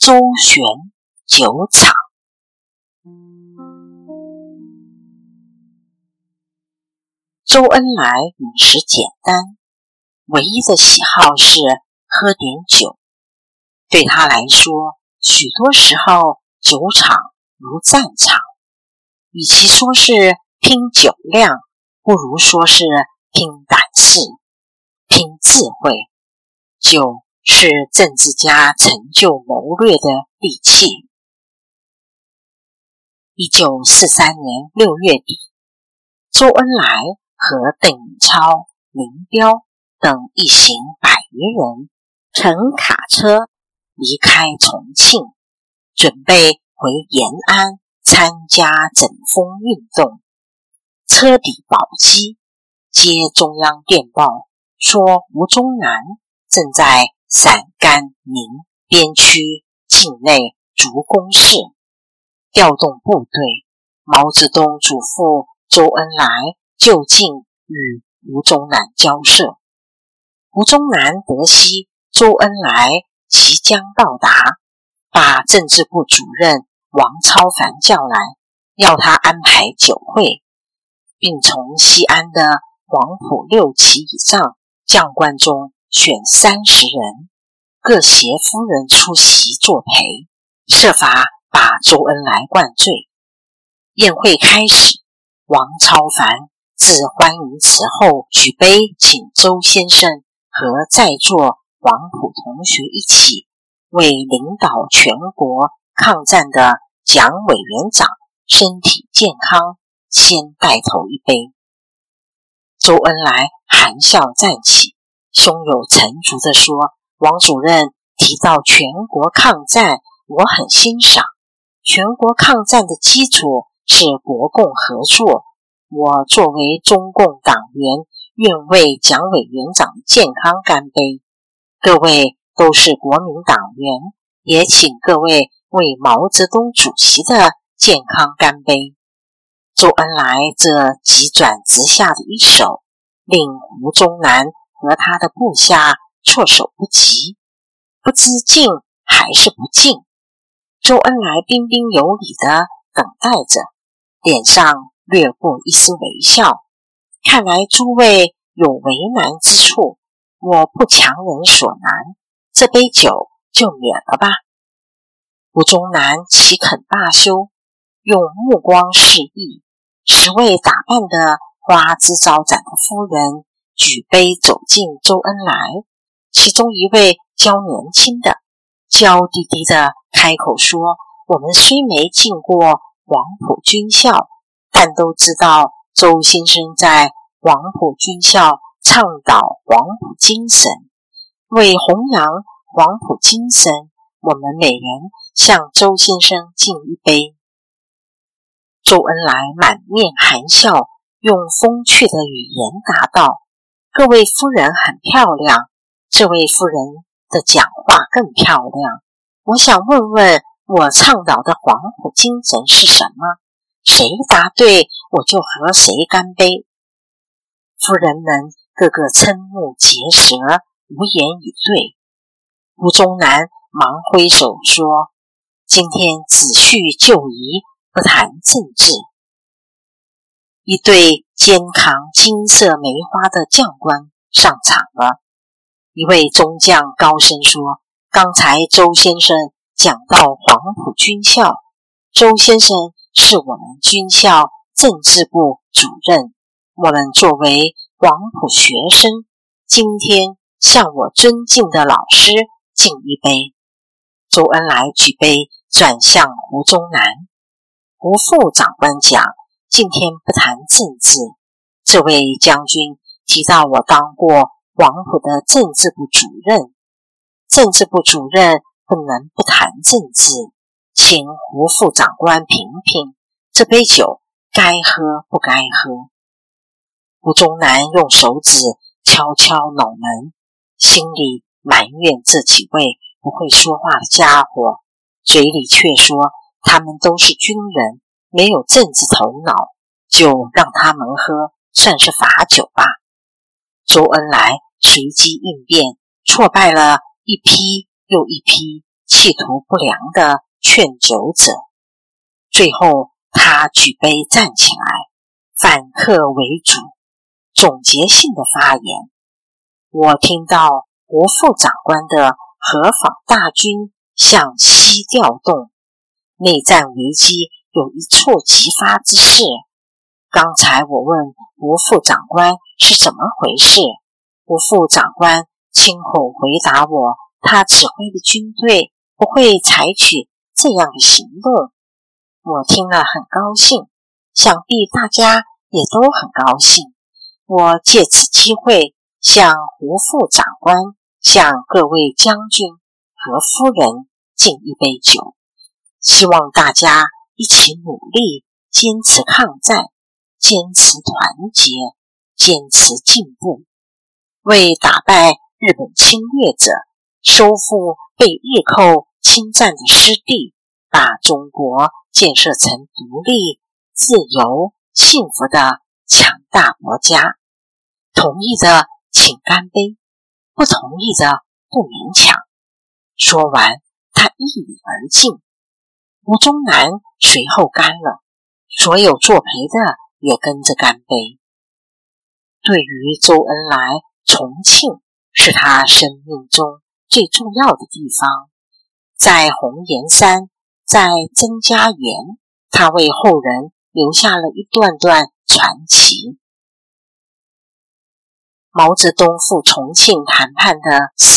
周旋酒场。周恩来饮食简单，唯一的喜好是喝点酒。对他来说，许多时候酒场如战场，与其说是拼酒量，不如说是拼胆识、拼智慧。酒是政治家成就谋略的利器。1943年6月底，周恩来和邓颖超、林彪等一行100余人乘卡车离开重庆，准备回延安参加整风运动。车底宝鸡接中央电报说，胡宗南正在陕甘宁边区境内筑工事，调动部队。毛泽东嘱咐周恩来就近与胡宗南交涉。胡宗南得悉周恩来即将到达，把政治部主任王超凡叫来，要他安排酒会，并从西安的黄埔6期以上将官中选30人，各携夫人出席作陪，设法把周恩来灌醉。宴会开始，王超凡自欢迎词后举杯请周先生和在座黄埔同学一起为领导全国抗战的蒋委员长身体健康先带头一杯。周恩来含笑站起，胸有成竹地说，王主任提到全国抗战，我很欣赏。全国抗战的基础是国共合作，我作为中共党员，愿为蒋委员长健康干杯。各位都是国民党员，也请各位为毛泽东主席的健康干杯。周恩来这急转直下的一手，令胡宗南和他的部下措手不及，不知敬还是不敬。周恩来彬彬有礼地等待着，脸上掠过一丝微笑。看来诸位有为难之处，我不强人所难，这杯酒就免了吧。胡宗南岂肯罢休，用目光示意，10位打扮得花枝招展的夫人举杯走进周恩来，其中一位较年轻的娇滴滴地开口说，我们虽没进过黄埔军校，但都知道周先生在黄埔军校倡导黄埔精神，为弘扬黄埔精神，我们每人向周先生敬一杯。周恩来满面含笑，用风趣的语言答道，各位夫人很漂亮，这位夫人的讲话更漂亮。我想问问，我倡导的黄埔精神是什么？谁答对，我就和谁干杯。夫人们个个瞠目结舌，无言以对。胡宗南忙挥手说，今天只叙旧仪，不谈政治。一队肩扛金色梅花的将官上场了。一位中将高声说，刚才周先生讲到黄埔军校，周先生是我们军校政治部主任，我们作为黄埔学生，今天向我尊敬的老师敬一杯。周恩来举杯转向胡宗南，胡副长官讲，今天不谈政治，这位将军提到我当过黄埔的政治部主任，政治部主任不能不谈政治，请胡副长官评评这杯酒该喝不该喝。胡宗南用手指敲敲脑门，心里埋怨这几位不会说话的家伙，嘴里却说他们都是军人，没有政治头脑，就让他们喝，算是罚酒吧。周恩来随机应变，挫败了一批又一批企图不良的劝酒者。最后他举杯站起来，反客为主，总结性的发言。我听到国父长官的河防大军向西调动，内战危机有一触即发之势。刚才我问国父长官是怎么回事，国父长官亲口回答我，他指挥的军队不会采取这样的行动。我听了很高兴，想必大家也都很高兴。我借此机会向胡副长官、向各位将军和夫人敬一杯酒，希望大家一起努力，坚持抗战，坚持团结，坚持进步，为打败日本侵略者，收复被日寇侵占的失地，把中国建设成独立、自由、幸福的强大国家。同意的请干杯，不同意的不勉强。说完，他一饮而尽。吴宗南随后干了，所有作陪的也跟着干杯。对于周恩来，重庆是他生命中最重要的地方。在红岩山，在曾家园，他为后人留下了一段段传奇。毛泽东赴重庆谈判的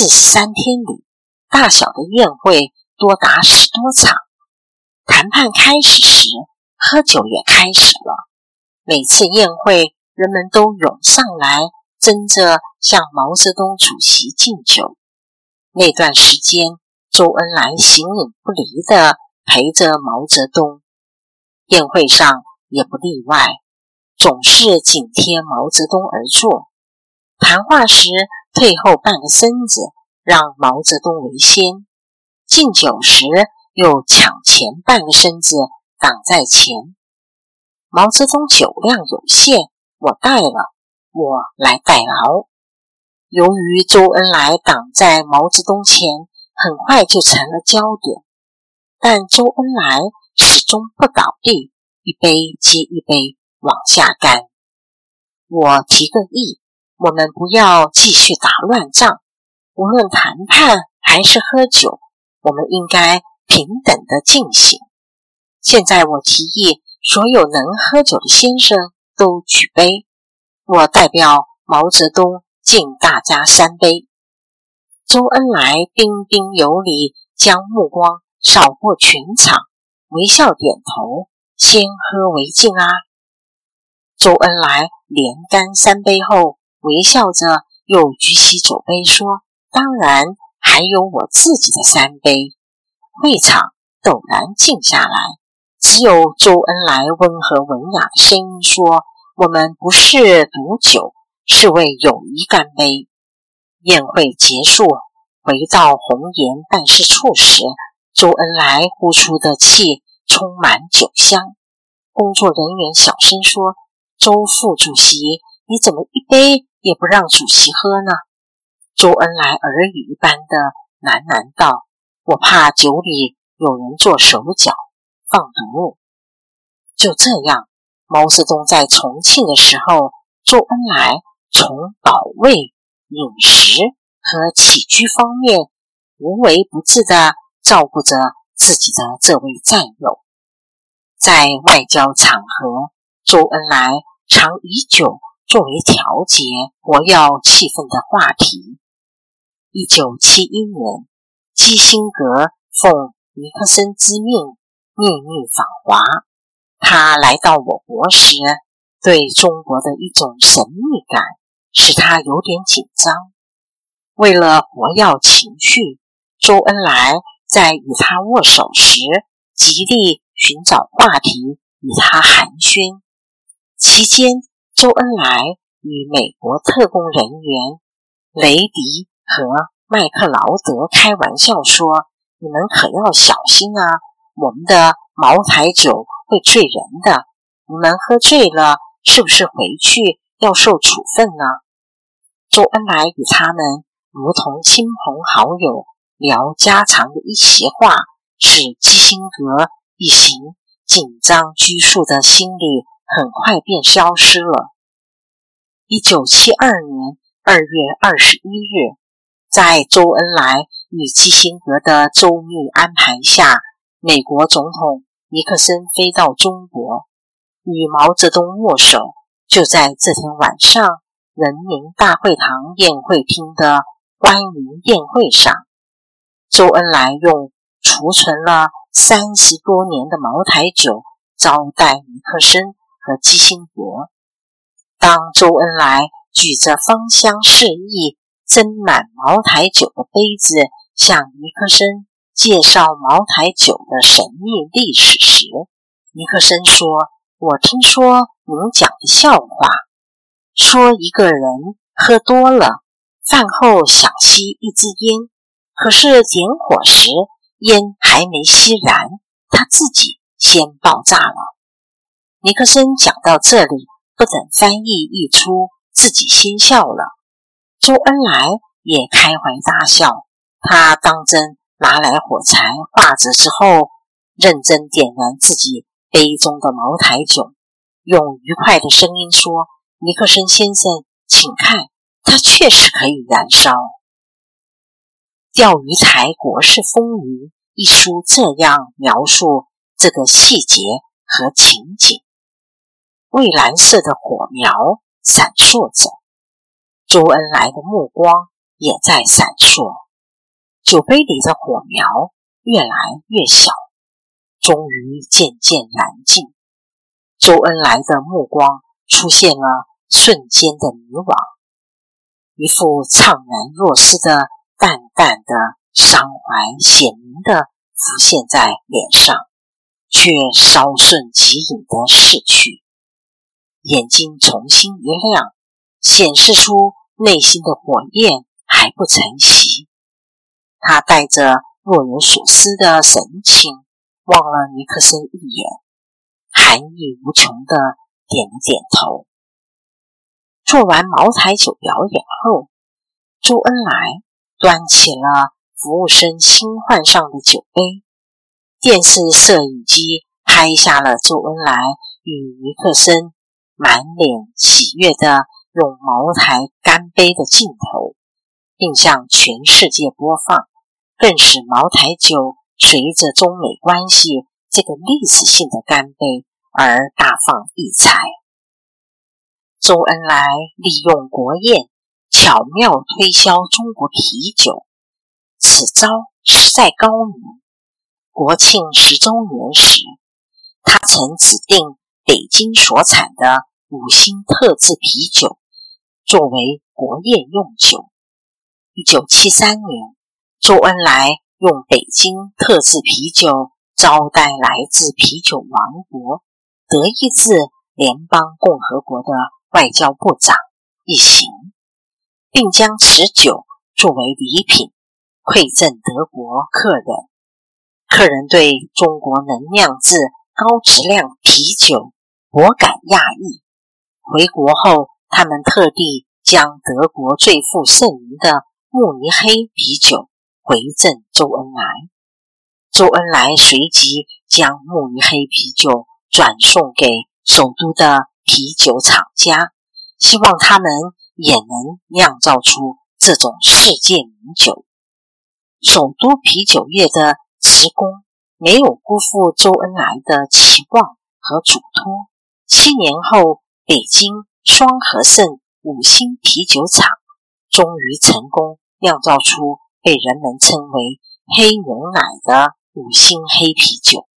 43天里，大小的宴会多达10多场。谈判开始时，喝酒也开始了。每次宴会，人们都涌上来，争着向毛泽东主席敬酒。那段时间，周恩来形影不离地陪着毛泽东，宴会上也不例外，总是紧贴毛泽东而坐。谈话时退后半个身子，让毛泽东为先；敬酒时又抢前半个身子挡在前。毛泽东酒量有限，我代了，我来代劳。由于周恩来挡在毛泽东前，很快就成了焦点，但周恩来始终不倒地，一杯接一杯往下干。我提个议，我们不要继续打乱仗，无论谈判还是喝酒，我们应该平等的进行。现在我提议，所有能喝酒的先生都举杯，我代表毛泽东敬大家3杯。周恩来彬彬有礼，将目光扫过全场，微笑点头，先喝为敬啊。周恩来连干3杯后，微笑着又举起酒杯说，当然还有我自己的3杯。会场陡然静下来，只有周恩来温和文雅的声音说，我们不是赌酒，是为友谊干杯。宴会结束，回到红岩办事处时，周恩来呼出的气充满酒香。工作人员小声说，周副主席，你怎么一杯也不让主席喝呢？周恩来耳语一般的喃喃道，我怕酒里有人做手脚，放毒。就这样，毛泽东在重庆的时候，周恩来从保卫、饮食和起居方面无微不至地照顾着自己的这位战友。在外交场合，周恩来常以酒作为调节活跃气氛的话题。1971年，基辛格奉尼克森之命秘密访华，他来到我国时，对中国的一种神秘感使他有点紧张。为了活跃情绪，周恩来在与他握手时极力寻找话题与他寒暄。期间，周恩来与美国特工人员雷迪和麦克劳德开玩笑说，你们可要小心啊，我们的茅台酒会醉人的，你们喝醉了是不是回去要受处分呢？周恩来与他们如同亲朋好友， 聊家常的一席话，使基辛格一行紧张拘束的心理很快便消失了。1972年2月21日，在周恩来与基辛格的周密安排下，美国总统尼克森飞到中国，与毛泽东握手。就在这天晚上，人民大会堂宴会厅的欢迎宴会上，周恩来用储存了30多年的茅台酒招待尼克森和基辛格。当周恩来举着芳香四溢、斟满茅台酒的杯子向尼克森介绍茅台酒的神秘历史时，尼克森说：“我听说您讲的笑话，说一个人喝多了，饭后想吸一支烟，可是点火时烟还没吸燃，他自己先爆炸了。”尼克森讲到这里，不等翻译一出，自己先笑了。周恩来也开怀大笑，他当真拿来火柴画着之后，认真点燃自己杯中的茅台酒，用愉快的声音说：“尼克森先生，请看，它确实可以燃烧。”《钓鱼台国事风云》一书这样描述这个细节和情景：蔚蓝色的火苗闪烁着，周恩来的目光也在闪烁，酒杯里的火苗越来越小，终于渐渐燃尽。周恩来的目光出现了瞬间的迷惘，一副怅然若失的淡淡的伤怀显明地浮现在脸上，却稍瞬即隐地逝去。眼睛重新一亮，显示出内心的火焰还不曾熄。他带着若有所思的神情望了尼克森一眼，含义无穷地点了点头。做完茅台酒表演后，周恩来端起了服务生新换上的酒杯，电视摄影机拍下了周恩来与尼克森满脸喜悦地用茅台干杯的镜头，并向全世界播放，更使茅台酒随着中美关系这个历史性的干杯而大放异彩。周恩来利用国宴巧妙推销中国啤酒，此招实在高明。国庆10周年时，他曾指定北京所产的5星特制啤酒作为国宴用酒。1973年，周恩来用北京特制啤酒招待来自啤酒王国德意志联邦共和国的外交部长一行，并将此酒作为礼品馈赠德国客人。客人对中国能酿制高质量啤酒颇感讶异。回国后，他们特地将德国最负盛名的慕尼黑啤酒回赠周恩来。周恩来随即将慕尼黑啤酒转送给首都的啤酒厂家，希望他们也能酿造出这种世界名酒。首都啤酒业的职工没有辜负周恩来的期望和嘱托。7年后，北京双和盛5星啤酒厂终于成功酿造出被人们称为黑牛奶的5星黑啤酒。